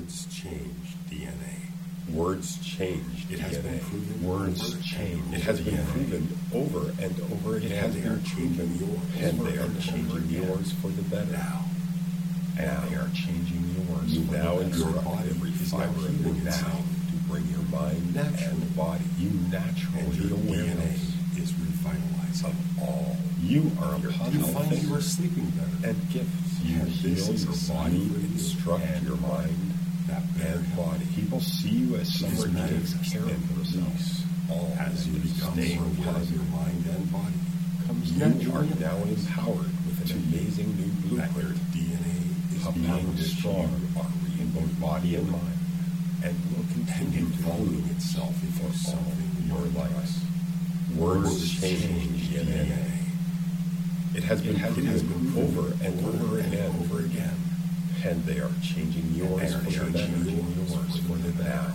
Words change DNA. Words change It has been DNA. proven. Words change. It has been proven over and over again. It has been changing yours. And they are changing yours for the better. Now. And they are changing yours You for the now better. instruct every fiber of your now now to bring your mind and body. You and naturally your DNA awareness is revitalizing. of all. You are a You positive find you thinker are sleeping better. and gifts. You And this heal is a your sign body, for you instruct and your mind that better and health body. People see you as someone who takes manifest care of and themselves. All as you become staying more aware of positive. your mind and body. Comes You you are realize now empowered with an amazing new that your blueprint DNA is being being strong in both body and mind, and will and continue to evolving move itself into for all something your more life. trust. Words change DNA. It has been proven over and over again, and they are changing yours And for they are the better. changing yours for the better.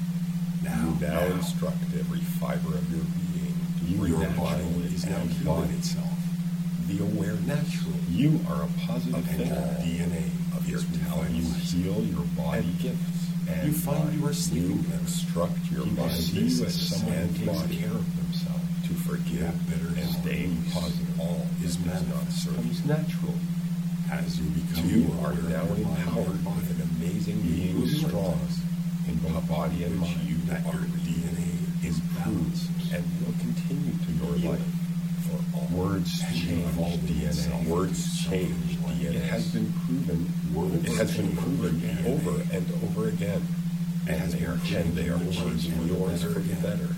You now instruct every fiber of your being to bring Your body naturally is now and healing body itself. the awareness. Naturally. You are a positive And your thinker. DNA Of your is talent, you revitalizing. heal your body And gifts. And you find mind. you are sleeping You better. instruct your People body see you as someone and who takes body. care of themselves to forgive That better and health staying release positive. All is that does not manifest. serve comes natural. As you become You more are aware now of your mind empowered and body. with an amazing You being realize strong in both body and which mind. you that your DNA is balanced and will continue to your Healing life. for all. Words And change evolving DNA. itself Words into change something DNA. It has been proven. Words It has been change proven DNA. over and over again. It has been proven they are yours changing for the yours better for the again. better.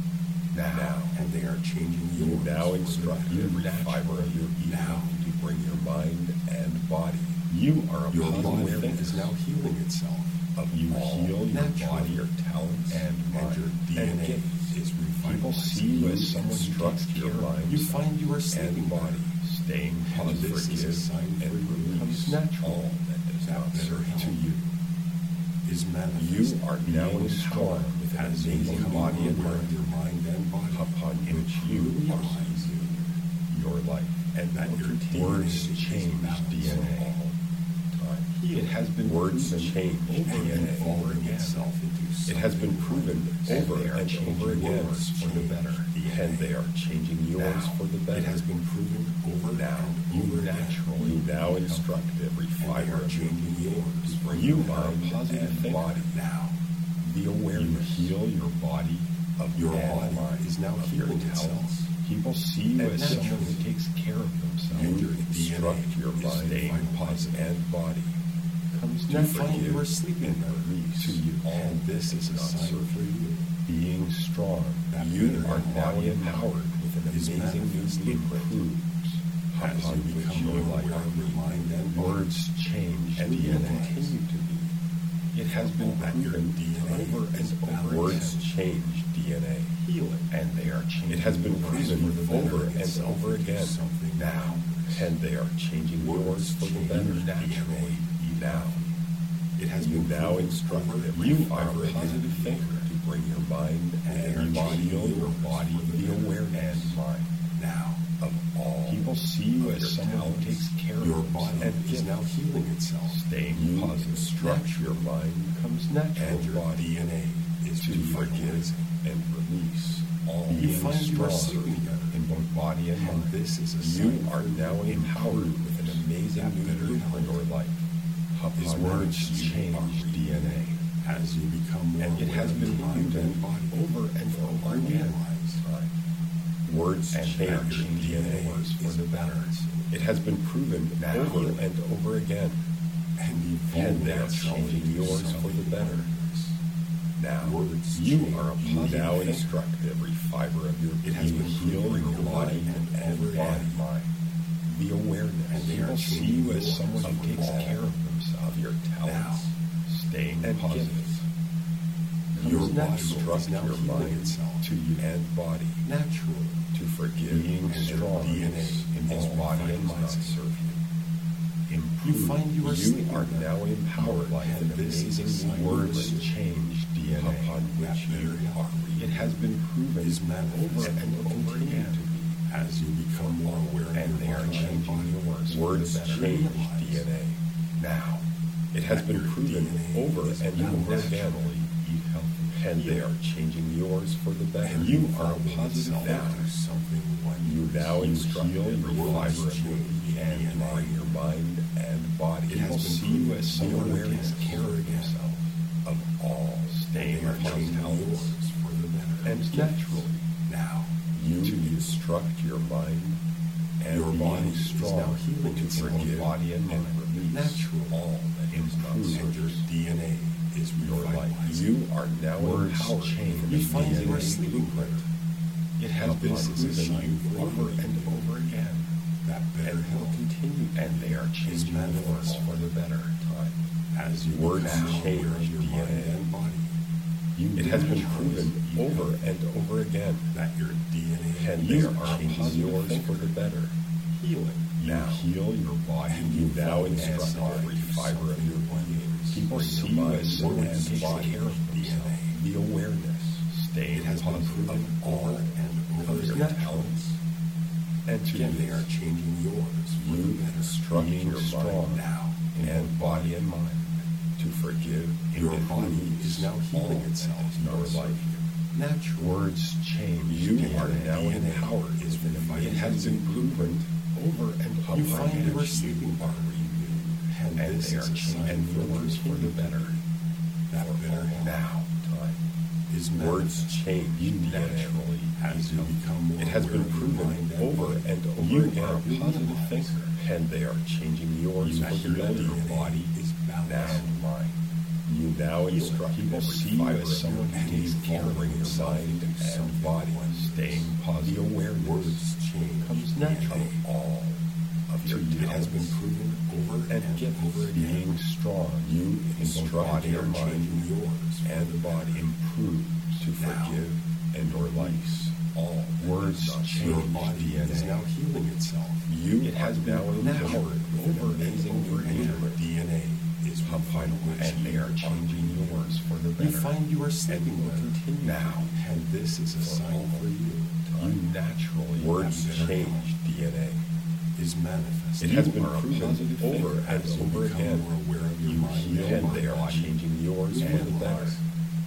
Now, And they are changing you yours now for the instruct better. every fiber of your being Now. to bring your mind and body. You are a Your body positive thinker. is now healing itself. You all heal your naturally. body, your talents, and mind. your and DNA gifts. is revitalizing. People see you as someone who Instruct takes care your of mind. You find you are sleeping and body, better. staying And positive, this is a forgive, sign and for you. comes natural. All that does That not better serve health to you. Is manifest. You are now being empowered strong with an as you amazing become body and aware of mind, your mind and body, upon which you realize your life and that will your continue. Words DNA is change balanced DNA. for all time. It has been words change Over and DNA over evolving again. itself into It has been proven over they are and changing over again yours for the better, and they are changing yours Now, for the better. It has been proven over Now, and you over again. naturally now instruct every And they fiber are of your changing being yours to for bring your your mind positive and thinker. body. Now, The awareness. You heal your body of your and body mind, is now of your healing talents. itself. People see you And as someone who naturally. takes care of themselves. And your instruct DNA your is mind, staying vitalizing. positive and body. Comes You naturally. find you are sleeping better. Release To you. all And this is a not sign serve for you. Being strong, That you better are now body empowered with an is amazing new manifest blueprint. As Upon you which become your more life aware of your mind and body, words change and and you will realize continue to be. It has been that your proven DNA over and is over. balanced. Words change DNA. healing. And they are changing. It has been yours proven for the better over and itself over into again. something Now, and they are changing yours Words for the change better DNA. naturally. Now, It has you been now proven instruct over them. and You over are a again. positive thinker to bring your mind And and they are body, changing your yours body, for the the better. awareness and mind Now, of all. People see you of as your someone who talents, takes care of your themselves body and is gifts. now healing itself. Staying You positive. instruct Your mind comes natural. And your body DNA is to forgive revitalizing. and release all. You being find you are strong sleeping better. in both body and And mind. this is a You sign are for now you empowered with an amazing that new better blueprint for health. your life. His Upon words which you change are DNA as you become more And it aware has of been your mind proven and body. over and over You again. realize Words and change that your DNA yours for is the better. balanced. It has been proven Now. over and over again. And And evolving they are itself changing into yours for something the better. marvelous. Now, Words you change. are a You positive now thinker. instruct every fiber of your It has been heal proven your over body and and over body, again. mind. The awareness. And they People are see changing you as yours someone who of takes all. care of themselves, of your talents, staying and positive. gifts. Your body Instruct is now your healing mind itself to you and body naturally. to forgive Being and strong DNA in this all body and mind vitalizing. serve you. You find you are sleeping are better. now empowered by And an this is a amazing sign words for you. change DNA upon which That you better are. health It has been proven is manifest over and and will over continue again to be as you become more aware of and your they are mind and changing body. yours. Words for the better. change DNA. Now, It has that been your proven DNA over is and over again, naturally eat healthy, and they heal. are changing yours for the better. And You are a evolving positive itself now. into something You now wondrous. instruct heal every your fiber of your change being and DNA. in your mind and body. It has People been see you proven as someone who over takes and care over of again. yourself, of all, staying They are upon changing talents, yours for the better. and naturally, Now, you instruct your mind and your body being is strong now healing to itself. forgive Body and mind. release Naturally. all that is not and your yours. DNA is Your life. revitalized. You are now Words empowered change. from You the find DNA your sleeping blueprint. It has Now, been this is a proven sign for over you and over again, that better and will health continue. And they are changing yours manifest for the better time. as you Words become more change aware of your mind DNA. and body. It has been proven over and over again, that your DNA and is they are changing yours thinker. for the better. Healing. Now, heal your body. and you now instruct every fiber of your being. People see you as someone who takes care of themselves. The awareness, staying It has been positive proven over and over of your again. talents. And to Again, they you, are changing yours for the you better. instruct Being your strong mind now in and your body and mind to forgive Your and body release is now healing all itself. that is not Your like you. natural Words change. You DNA are now empowered. is It has been proven over and over You find again. you are sleeping are renewed, and and this they is are a sign changing for yours for the better. that better health Now, time. is Words manifest change naturally as you become more It has been aware of your proven mind and over body. and over You again. are a positive thinker. And they are changing yours You for the heal better. your body is Now, balanced. mine. You now Heal. instruct People every see you fiber as of someone your who being takes care of bring your yourself mind into and something body, wondrous. staying positive. The awareness Words change comes DNA. naturally of all of your It has been talents proven over and and gifts. over again. Being strong, you instruct body your are mind changing yours for and the body better. improve to Now, forgive and release all that Words is not change. Your changed body DNA. is now healing itself. You has now Empowered empowered with an over amazing and over and again. your DNA is revitalized. And they are changing yours for the better. You find you are and sleeping will better. continue Now, and this is a sign for you. You naturally words better change DNA. Is manifest. It has You been are a proven positive over thinker and as you over become again. more aware of your You mind heal, and and they are body. changing yours You for the better. realize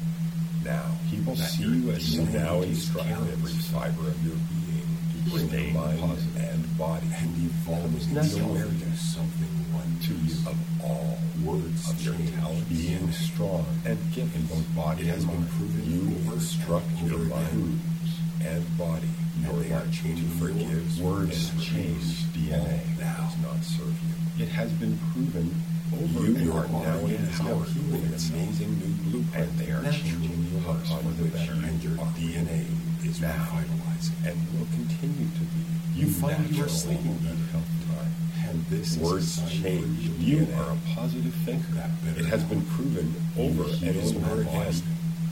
Now, people that see your you as you DNA now takes instruct care of every itself. fiber of your being to bring Staying your mind positive and body and evolving comes itself into awareness something to wondrous. you of all Words of your change talents, DNA. being strong and giving both body It has and been mind. proven You over instruct and your over again. mind and body And your they are life to changing forgive. yours. Words And change release DNA all does not serve you. It has been proven over You and are are now body is now empowered healing with an itself. amazing new blueprint. And they are Naturally, changing yours upon for the which better. and your are DNA is now revitalizing. and will continue to be. You find you are naturally sleeping eat better. healthy time. And this is Words a sign change for you. DNA. are a positive thinker. That better It has health. been proven over You and heal over your again. body.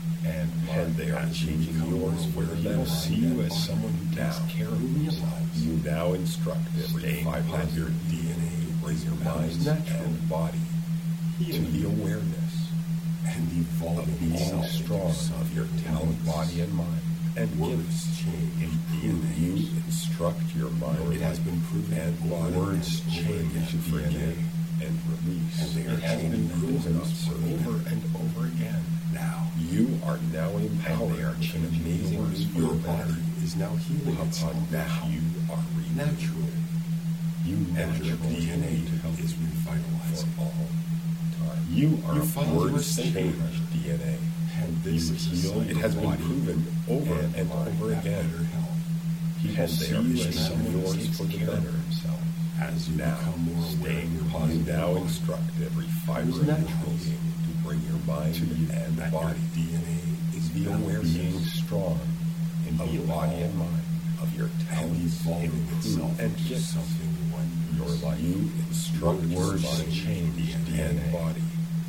And they are As you changing become more yours for aware the of your better. mind See you and as body. someone who takes Now, care of you yourself. realize You now instruct every Staying fiber of positive your DNA to bring your mind natural. and body to Healing. the awareness and of evolving being itself into strong of something your talent, wondrous. body, and mind. And Words gifts. change You DNA. instruct your mind. It has been proven and over body. Words and over change again. to forgive and release. And they are it has been changing proven yours over and over again. Now, You are now empowered. and they are with an changing amazing yours. new Your blueprint. body is now healing itself. Upon now, you are renewed. Naturally. You And your naturally DNA need help is for revitalizing. all time. You are You a find you are words sleeping change better. DNA. And this You is a heal. sign It has of been body proven over and mind over that again. better health. People And see they are you as changing someone who yours takes for the care of better. himself. As you Now, become more aware of staying your positive. mind You now and body. instruct every fiber It's of your natural. being to bring your mind To you and that body your DNA is the awareness, being strong in of the body and mind of your and talents, evolving improve itself and into gifts. something Your wondrous. life. You instruct Words words change change DNA. and body.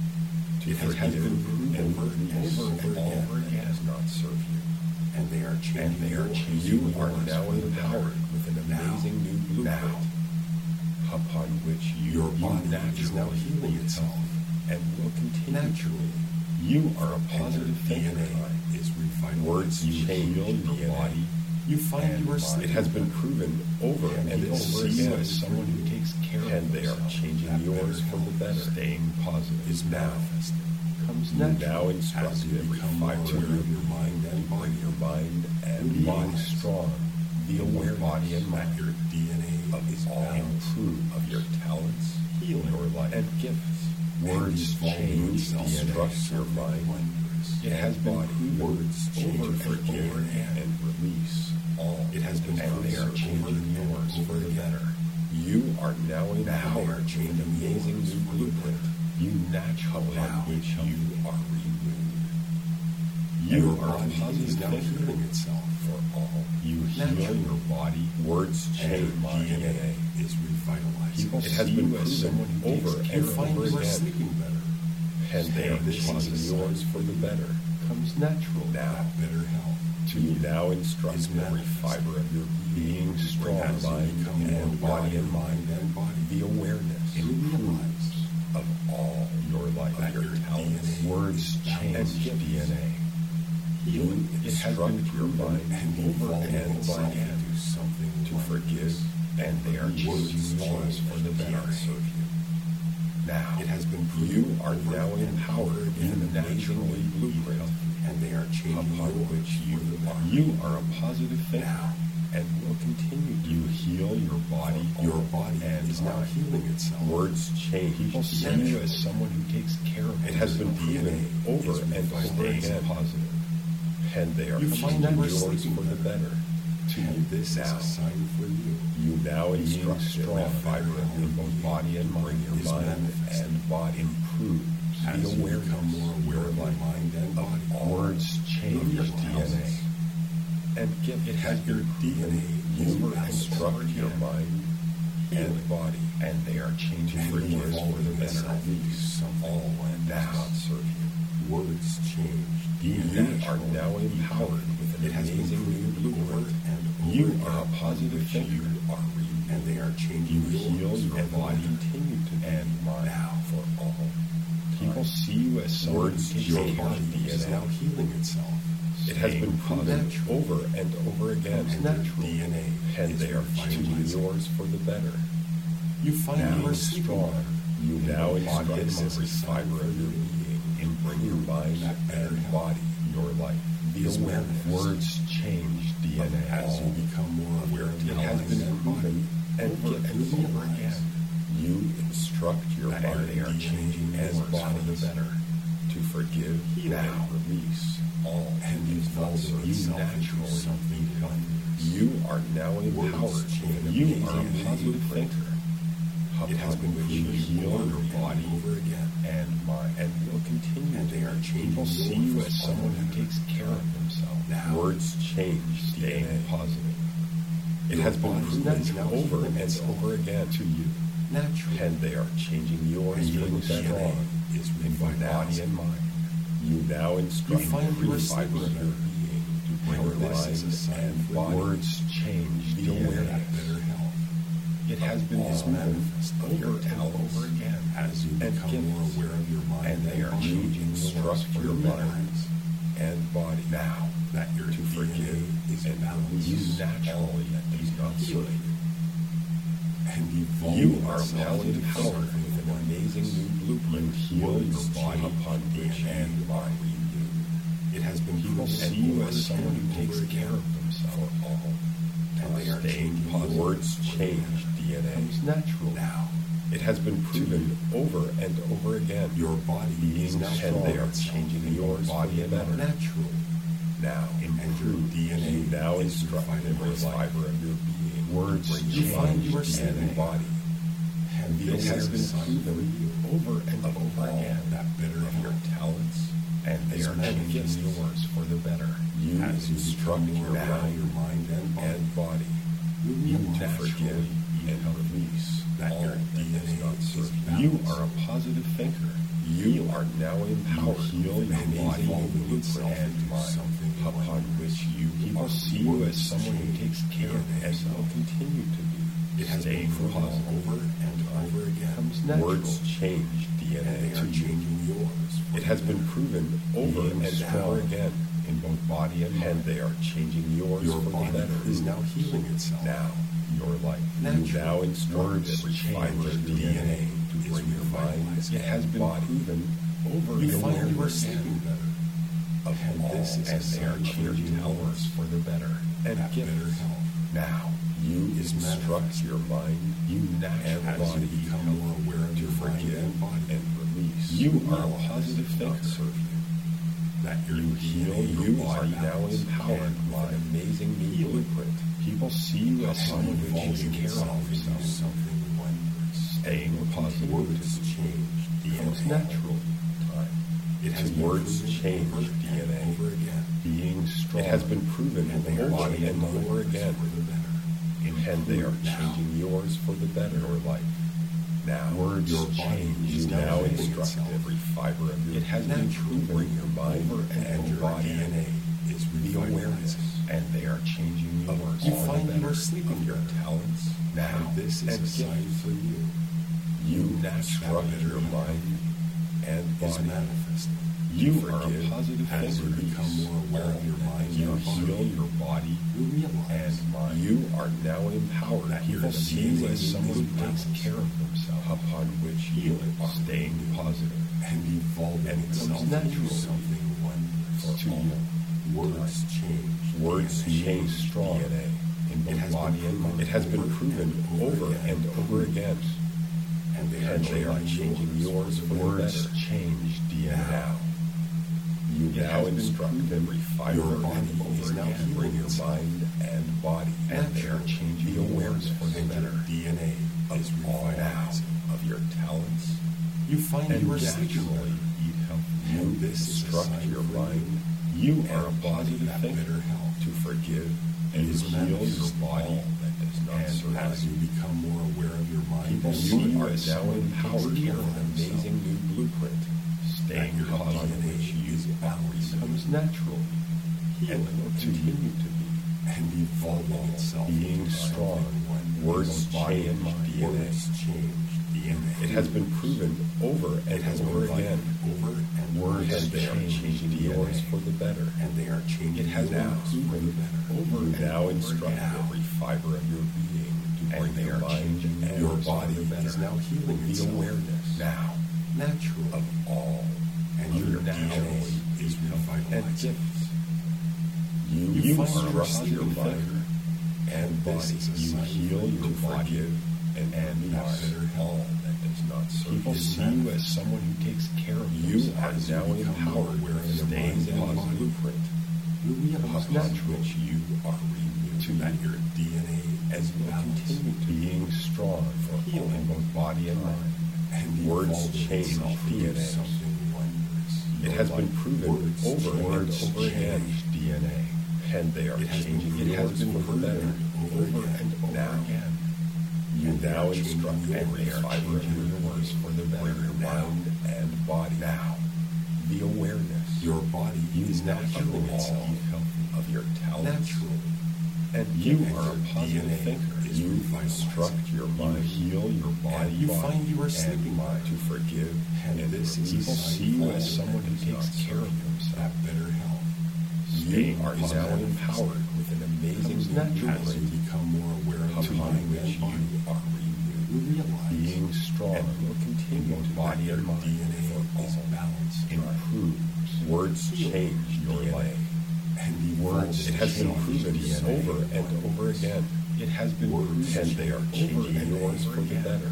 To It has forgive been proven and over and release over again. all that does not serve you. And they are changing And they are yours. changing. You are yours now for the empowered better. with an Now. amazing new blueprint upon which Your body is naturally now healing eat itself. healthy and will continue. Naturally. You are a And your positive thinker. DNA is revitalizing. Words you change heal your DNA. body You find and you are mind. sleeping It has been better. proven over And and people over see you again as someone who takes care of and they are themselves. changing That yours better for the health, better. Staying positive is manifested. comes You naturally. now Instruct as you every become more fiber aware of of your mind and body. your mind and Being body strong, the aware body and that mind your DNA is all balanced, improve of your talents, healing your life, and gifts. and Words evolving change yourself the into instruct your something mind. wondrous. It has been body. proven Words change over for and over again and release all. It has been and they are proven changing over and yours over for the again. better. You are now Now they are empowered with changing an amazing yours new for the blueprint. You naturally Now which you are renewed. Your You are a body is positive now thinker healing itself. for all. You Naturally. heal your body. Words And change your DNA DNA. is revitalized. People it has been proven over You and find over you are again, sleeping better. and they are And this is changing a sign yours for the better. Comes natural That better health. You now instruct is every manifested. fiber of your being strong, As you mind become more and body aware and of mind. and body. The awareness You realize improves of all your life, that your your talents, DNA words is change balanced. DNA. healing It has been your proven mind and over evolving and itself over again into something to wondrous. forgive, and they are Words changing yours change for the better. DNA. Serve you. Now, It has been proven you are over now and empowered over in again the naturally blueprint and they are changing upon yours which you for the are. better. You are a positive thinker Now. and will continue. You heal your body. Your body and is now mind. healing itself. Words change. People see Naturally. you as someone who takes care of it. It has been Your proven DNA over is and over revitalized. again. Positive. And they are You find changing you are yours sleeping for the better. To you And this is now. a sign for you. You now Being instruct strong, every fiber of your both body and mind. Your is mind manifested. and body improves As the you awareness become more aware of your life. mind and body. Words change your DNA. talents. And give it has Your been DNA is you balanced. instruct your mind and body, and they are changing And for yours for evolving the better. itself into something All and now. not serve you. Words change. You are Natural. now empowered with an It has been amazing new proven over blueprint. and over You again are a positive which thinker. You are renewed. And they are changing You heal yours your for the body, better. continue to and mind Now. for all. People see you as someone Words who takes your care of body is DNA. now healing itself. It has been proven Natural. over and over again, And your DNA and is they are changing revitalizing. yours for the better. You find Now you are sleeping strong, better. you now Your body instruct is every a sign fiber for of your you. being and bring your mind That better and health. body, your life, the Is awareness. manifest. Words change DNA. As you become more aware of It your has mind been and proven body. and Over given and over over again. You instruct your That mind they are and changing and yours body for the better. to forgive, Heal now now. release all And evolving you itself into naturally something wondrous. You are now Words empowered. change You DNA are a positive thinker. It has been Upon which you proven heal over your and body over again. and mind, and will continue. And they are changing People see yours you for as the someone who better. takes care of themselves. Now. Words change, staying DNA. positive. It Your has been body's proven now over healing and itself. over again to you, Naturally. and they are changing yours And for your the better. DNA is In your body revitalized. and mind. You now instruct You find you every are fiber of sleeping your better. being to bring And your this is a mind sign and for body. you. Words change Be the aware of awareness. better health. It has been Is proven manifest over your and talents over again. as you and become gifts. more aware of your mind And they are body. changing Instruct yours for your the better. minds And body now that your to forgive DNA is and balanced. you naturally do not serve you. And evolving You are itself empowered into with something an amazing new blueprint. You heal your body upon which and you are renewed. It has been People proven see you over as someone who and takes over care again. of themselves. All And they are staying changing positive. Words yours for the change better. DNA. Comes natural. Now, It has been proven over and over again. your body is Being now and strong they are itself changing in your yours body for the and better. natural. Now And your improve. DNA You now is instruct every revitalized. fiber of your being. Words bring you your find mind you are and sleeping. body. And It this has is been a sign for proven you. over and Of over all again that better of your health talents, and they is are changing manifest. yours for the better. You As you instruct become your more aware of your mind mind and body. and body. You You to realize forgive and release that all your that DNA does not is serve you. balanced. You are a positive thinker. You are now empowered. You heal with your an body amazing itself blueprint and into mind something upon wondrous. which you People see you as someone who change takes care of DNA. and will continue to be. It has Staying been proven positive. over and over again. Comes natural. Words change And DNA they to are you. changing yours. for It has the been better. proven over Being and strong over again. in both body and mind. And they are changing yours Your for body the better. is now healing itself. Now, your life. Natural. You now instruct Words every change fiber of your DNA to is bring your mind. revitalized. It has been Body. proven over You and find over you are again sleeping better. of And all, this is a and they are sign of your changing yours talents for the better. And that gifts. better health Now, you is instruct manifest. your mind, you naturally As you become more aware of to your mind forgive and body, and release. you You are a realize positive it does thinker. serve you. That your You heal, DNA, your you are body now balance, empowered and with an amazing new healing. blueprint. People see you as someone who takes evolving care itself of into yourself. something wondrous. Staying positive Words change becomes DNA. natural time. It has been Words proven change over and DNA. over again. Being strong. It has been proven And they are over changing and over yours again. for the better. And they are Now. changing yours for the better. Your life. Now, Words your change body is you now now healing instruct itself. every fiber of your. It has been Naturally proven bring your mind over and your your body DNA is the awareness, revitalizing. and they are changing yours. You for the find you better are sleeping of your better. talents. Now, And this is and a sign gifts. for you. You That instruct better your mind and is body. manifesting. You are a forgive positive as you thinker. become more aware of your mind You and heal body. your body You realize and mind. You are now empowered. that People your see you DNA as someone who is takes balanced. care of themselves, upon which you Healing. are staying positive. and evolving And it itself comes into natural something wondrous. to you. Words change. Words DNA. change strong DNA. in both It has body been and mind. proven It has been over proven and over over and over again. And they are And they are changing yours for the words better. Change DNA. Now. You It now has been instruct proven every fiber your of body your is now again. Bring healing your itself. mind and body, and they are Naturally, changing the awareness for the and your better DNA of is all revitalizing. of your talents. You find And you are sleeping naturally better. eat healthy. You And this is a instruct sign your for mind. you. You And are a positive that thinker better health to forgive and is heal your manifest body all that does not And serve as you become more aware of your mind, People and see you body, as now empowered you with an amazing new blueprint. Staying your positive, DNA which you is balanced. becomes natural and healing will to you continue to be. and evolving itself Being into strong, something wondrous. words Body change and mind. DNA. Words change DNA. It has been proven over and It has over been again. over and Words over and they are again. changing yours for the better. And they are changing It has yours now for the proven better. over and now over instruct again. every fiber of your being to And bring they your are mind changing and your yours for body the better. is now healing The itself. awareness now Naturally. of all And of your your DNA naturally is and revitalizing. gifts. You find are a your positive sleeping thinker better. and This body. is a You sign heal for you your to body forgive and that mind better all health. that does not serve People you. see you as someone who takes care of You you are as you now become more empowered aware of with your staying mind and positive body. blueprint. You realize Upon natural which you are renewed to that your DNA as is will balanced. continue to being strong for Healing. healing both body and mind. And Words evolving change itself into DNA. something wondrous. It has been proven Words over and words over again. change DNA. And they are It has been changing. It has yours been for the proven better over and over now. again. You And they now are changing instruct yours. every They are fiber of changing your yours for the better your now. mind and body. Now, the awareness. Your body You is now naturally healing itself. of your talents. Naturally. And you And are a your positive DNA thinker. is You revitalizing. instruct your mind, heal your body, And you find you are and sleeping mind better. to forgive. And this is a people sign see you for as all someone that who does takes not care of serve themselves. that better health. You are is now manifesting. empowered with an amazing Comes new naturally as you blueprint become more aware of your upon mind which and body. you are renewed. You realize Being strong and will continue both to body your and mind DNA for is all balanced. improves. Words Healing change your DNA. life. And Words, it has been change proven DNA. over and over again. It has been Words proven, and they are changing change yours for the again. better.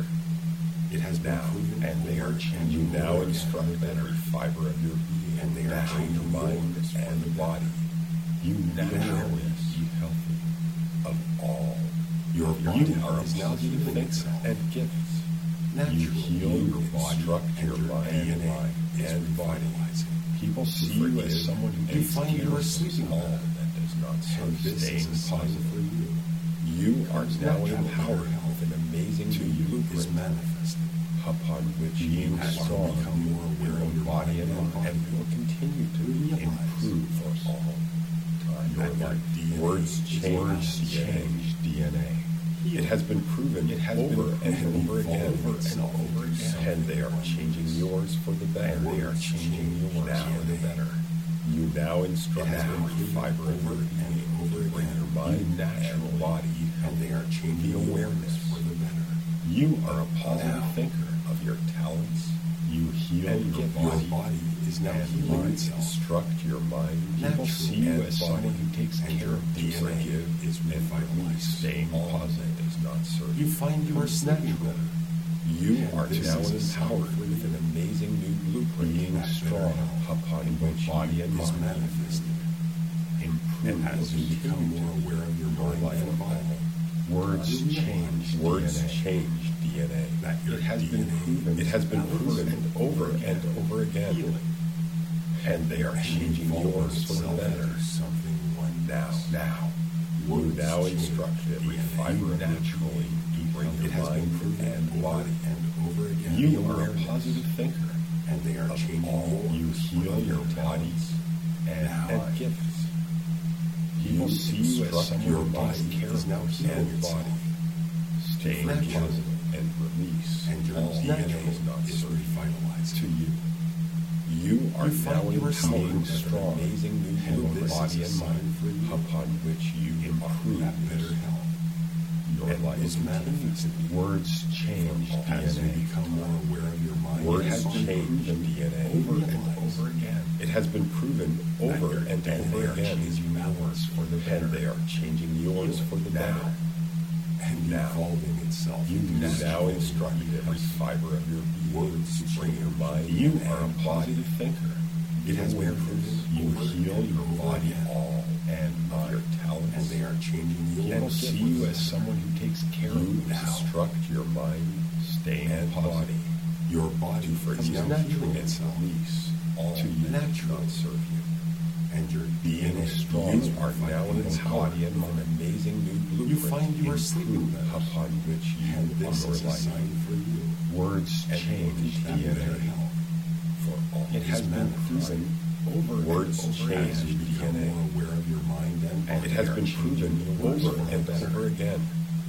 It has been Now, proven and they are over changing. You and now over instruct again. every fiber of your being, And they are now changing your mind yours for and the body. You naturally awareness eat healthy of all. Your of body are a is now positive healing thinker itself. and gifts. Naturally, You heal your body, instruct your and mind DNA is and body. revitalizing. People see you as someone who You takes find care you are of sleeping all better. that does not serve And this staying is a sign positive. for you. You are now Natural empowered health with an amazing to new you blueprint is manifesting. upon which You you as you strong become more aware of your body and mind mind and will continue to You realize improve for all time. your Your DNA words is change DNA. Healing. It has been proven over and over again evolving and they are changing yours for the better. And They are words changing change yours now for the better. You now instruct every fiber of your being to bring your mind and body and they are changing the awareness for the better. You are a positive Now. thinker of your talents. You heal And your your body is now and healing mind. itself. Instruct your mind. People see you as someone who takes and care your of DNA forgive is and revitalized. staying All positive does not serve You find you are sleeping natural. better. You And are this now is a sign empowered for with you. an amazing new blueprint, being That strong better health upon in both which body and is mind manifested. And as you become more aware of your mind and body, Words you change. realize Words DNA. change DNA. That your It has been DNA proven. It has been is proven over and over again. healing. And they are changing yours for the better. Something wondrous. Now, you Words now change instruct every DNA fiber of your naturally being to bring It your has been mind proven and over body. and over again. You The are a awareness. positive thinker. And they are Of changing all. You yours heal for the your better. bodies and Now. gifts. People see you as instruct someone your who body takes care is of now your healing and itself. body. Staying Natural. positive and release. And your all DNA does not is serve revitalized. to you. You are You now find you are being strong, strong, amazing new and blueprint, this is body a and sign mind, for you. upon which you improve That better health. your And life. is manifested. Words change As you DNA. become more aware of your mind Words and body, change DNA over and realize over again. It has been proven over your and DNA over are again changing yours for the better. and they are changing yours for the Now. better. And Now. evolving itself. You into now natural instruct every fiber of your being Words to bring change your mind. DNA You are a and body. positive thinker. It has been Awareness. proven You over heal and your over body again. all and of your talents. And they are changing yours. People for see the you as better. someone who takes care of You you. now. Instruct your mind, staying and positive. body. Your body To forgive is now natural healing and itself. release all To you. natural not serve you. And your Being DNA strong is are now in revitalized. body and an amazing new blueprint. You find you are sleeping better. upon which you And this are is a life. sign for you. Words And change that better DNA. health. For all It has is been manifested. proven over Words and over change again. as you become DNA. more aware of your mind and body. And it has They are been changing proven yours over for the and better. over again.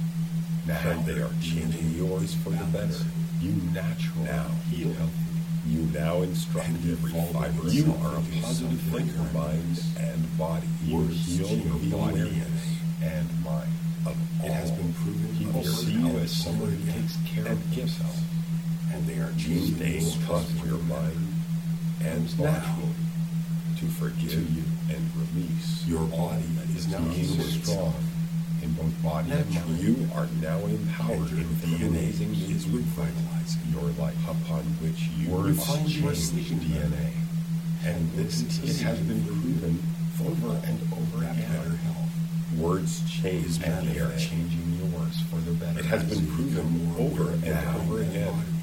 Now And they are changing yours for the better. You natural Now heal healthy. You now instruct And every evolve fiber. yourself You are a into positive something thinker, mind wondrous. and body. You Words heal change your the body DNA. and mind. Of It has all. been proven People over see and you over as someone who again. takes care of himself. And they are You changing stay yours trust for your the better. mind and Now. naturally to forgive To you. and release. Your all body that is now being healing strong itself. in both body and Naturally. mind. You are now empowered And your with an DNA amazing new is blueprint. revitalizing. Your life upon which you Words find your change sleeping DNA. DNA. And this is a it has sign been for you. proven over and over That better again. health. Words change Is and they are manifest. changing yours for the better. It has As been you proven become more over aware of and your over mind again. body,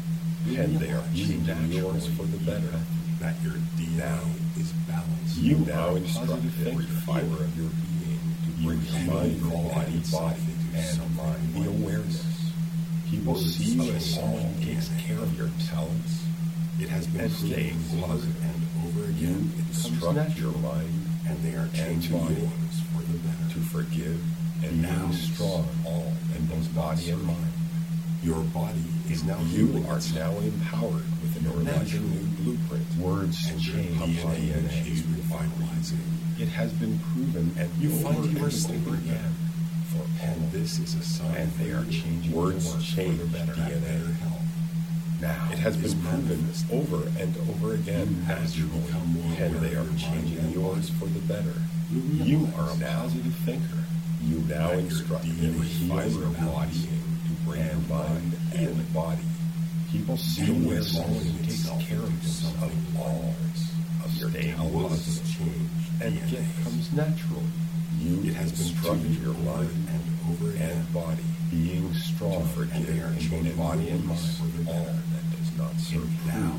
And they are you changing yours for the better. That your DNA Now. is balanced. You now are a instruct positive every thinker. fiber of your being to bring your mind, body, and mind the awareness. People Words see you of as someone who all takes DNA. care of your talents. It has been And proven staying over positive. and over You again. It comes instruct your natural. mind And they are changing body yours for the better. to forgive and Now. being strong all in both body and mind. Your body is now You healing are itself. now empowered with an Your amazing natural new blueprint. Words And your change DNA DNA. is revitalizing. It has been proven and You over find you are and sleeping over again. For And all. this is a sign And for they are you. changing Words yours change for the better. that better health. Now it has is been proven manifest. over and over again As you naturally, become more and aware they of are your mind changing and yours body, for the better. you You realize are a now positive thinker. You now that your instruct DNA every is fiber of your balanced being to bring your and mind healing. and body. People see And you we're as someone who molding takes itself care of into yourself something of all of your Staying talents positive change and DNA. gift comes naturally. You It has been instruct proven your over mind and over again. and body, being strong, To forgive and they are and changing body and release mind for the all better. that does not serve Now.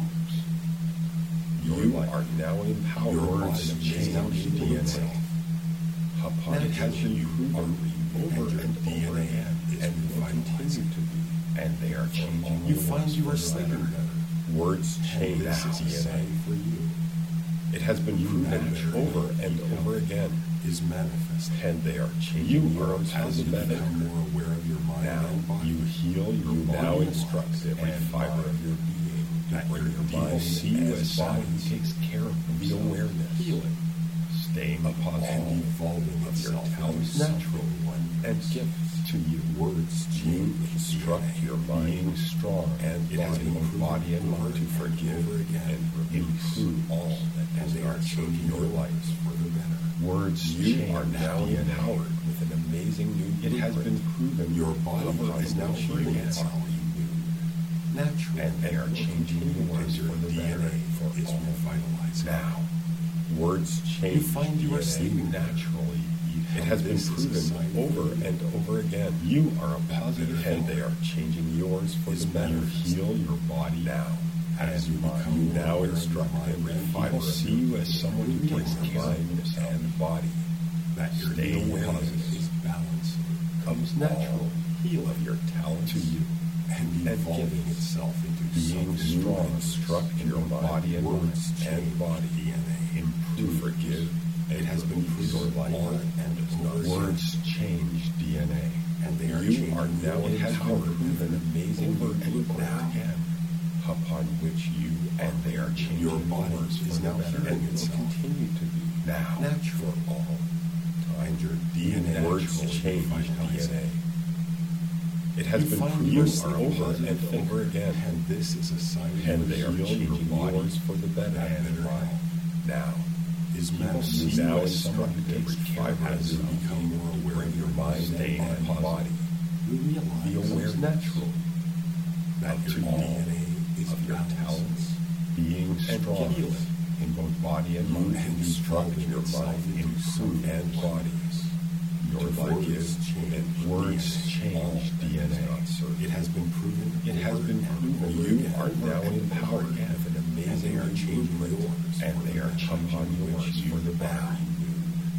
you. Your You life. are now empowered Your with body an is amazing now new healing DNA. itself. Upon it has been Naturally, proven you over and your and over DNA again, is and will continue revitalizing. to be. And they are changing You yours find you for are the sleeping better. better. Words And change this is a DNA. sign for you. It has been proven naturally over and over again, is manifest. and they are changing You are yours for as the you better. become more aware of your mind Now and body. you heal your You body. Now body instruct every and fiber mind of your being that bring your your people mind see you as someone who takes care of the awareness, healing, staying positive, and evolving of your itself into talents, something natural, wondrous. and gifts to you. Words You change instruct DNA, your mind being strong and it has been proven body and over mind to and forgive over again, and improve all that and does they are not serve changing your life. for the better. Words You are change now DNA empowered with an amazing new It has blueprint. been proven your body upon is now which you healing are itself. Natural, and they are changing yours your for the better DNA for is all. revitalizing. Now, words change You find you are DNA sleeping naturally. It And has been this is a proven sign for over you and over again. You are a positive better and they are changing yours for is the better. manifesting. Heal your body now. As you become you more now aware of instruct your mind every and fiber people of see you you as someone who you takes realize care of yourself and body. that your Staying awareness positive is balancing, comes natural healing of your talent to you and evolving gifts. itself into Being something new strong, and instruct your body and mind words and change body DNA. to forgive. It has been release proven your life over and does not over again. words change DNA. And they are You changing are now your empowered with an amazing over and blueprint now. again, upon which you and they are changing Your body yours is for now the better healing and will itself. continue to be now Natural. for all And your You DNA words naturally change revitalizing. DNA. It has You been find proven you are over positive and thinker, over again, and this is a sign and you they are heal changing your body yours for the better that and better why. health Now, is people manifesting. see now as as someone who takes care of as you yourself, become more aware of your mind staying and body. You realize The awareness natural that of your all DNA is of your balanced. talents, being and strong healing. in both body and mind, And instruct evolving your itself mind, into improve something and bodies. Your to forgive words change and words DNA. All change that DNA. does not serve. It has been proven. It has over been and proven over you again, are over now and over empowered again. with an amazing And they are new changing blueprint, yours and for they the are better, upon yours which you for the better. are.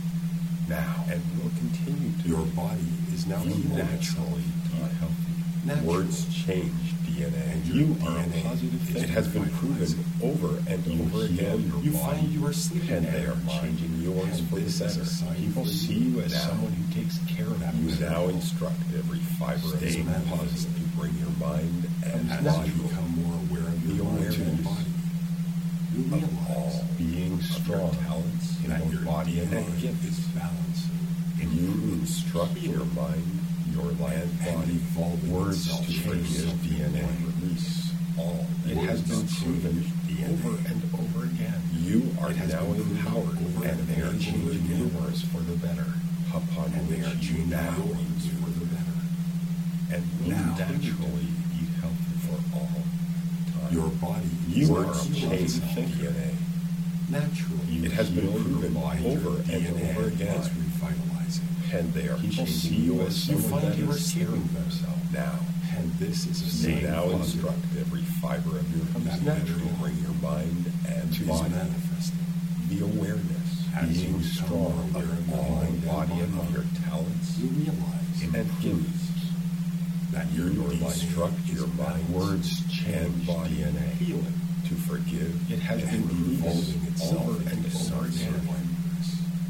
Now, and will continue to. Your body is now You healing naturally itself. are healthy. Naturally. Words change DNA. And your You are a DNA positive is thinker. It has been proven over and You over heal again. your You body, find you are sleeping and at they your are mind. changing yours And for the this is better. a sign People for see you you as now someone who takes care of that you. better Now health instruct every fiber of is your manifesting. positive to bring your mind and as body you become more aware of the your mind and awareness body. You of realize all being strong talents in that both your body and DNA gifts. is balancing. You instruct your mind, your life, and body, evolving words itself to to change something DNA new. release. All it has been Words proven change DNA. over and over again. You are It has now been proven empowered, over and and they are over changing again. yours for the better. Upon And they are which you changing now yours for the better. and will Now. naturally eat healthy for all time. Your body You is are a healing positive itself. thinker. Naturally, It has been heal your proven body, over your and DNA over again. is revitalizing. And they are People see changing you you as as you someone find that you are is caring sleeping for better. themselves now. And this is a They sign now positive instruct every fiber of your Comes being naturally. to bring your mind and to body manifesting. the awareness, As you being become strong more aware of of your all mind and body and of body. your talents You realize and gifts. that You your DNA instruct is your mind, balanced words change body DNA. healing. To forgive, it has And been proven evolving itself over and into over something again. wondrous.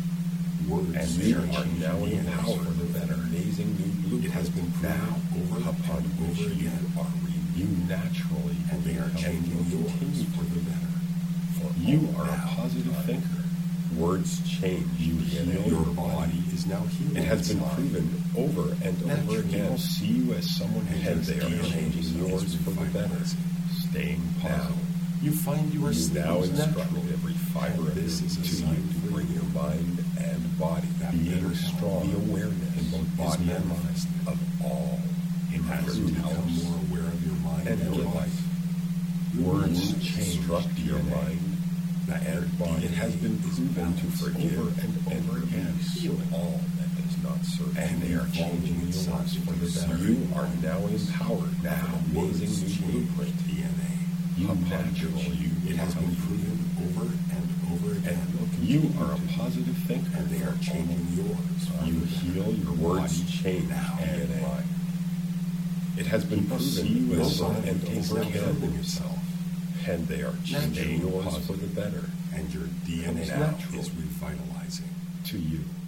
Words And you are change now DNA empowered for the with an better. amazing new blueprint. It has been proven now over upon and which over you again. are you naturally And they are will changing yours continue for to the be. better. For you all are a now. positive thinker. Words change You DNA. heal your body is now healing. It has been itself. proven over and over Naturally. again. People see you as someone who And and they are DNA changing is yours for the better. revitalizing. Staying positive. You find you are You sleeping now instruct naturally. every fiber of This your is a to sign you to for bring you your mind and body that being better strong. health The awareness in both body and mind of all in As your you become talents more aware of your mind and and your body. life. You Words realize change your mind that your and body. It has been DNA is proven to balanced forgive over and over again healing. all that does not serve. And they are evolving changing itself yours for the into better. something You are now empowered with Now, an amazing words new change blueprint. DNA. You Upon naturally which it has been proven over and over again. You are a positive thinker. And they are changing yours. You heal your words change now. DNA. It has been People proven see you as over someone and who takes over care of again. yourself. And they are changing Naturally. yours for the better And your DNA natural. is revitalizing. to you.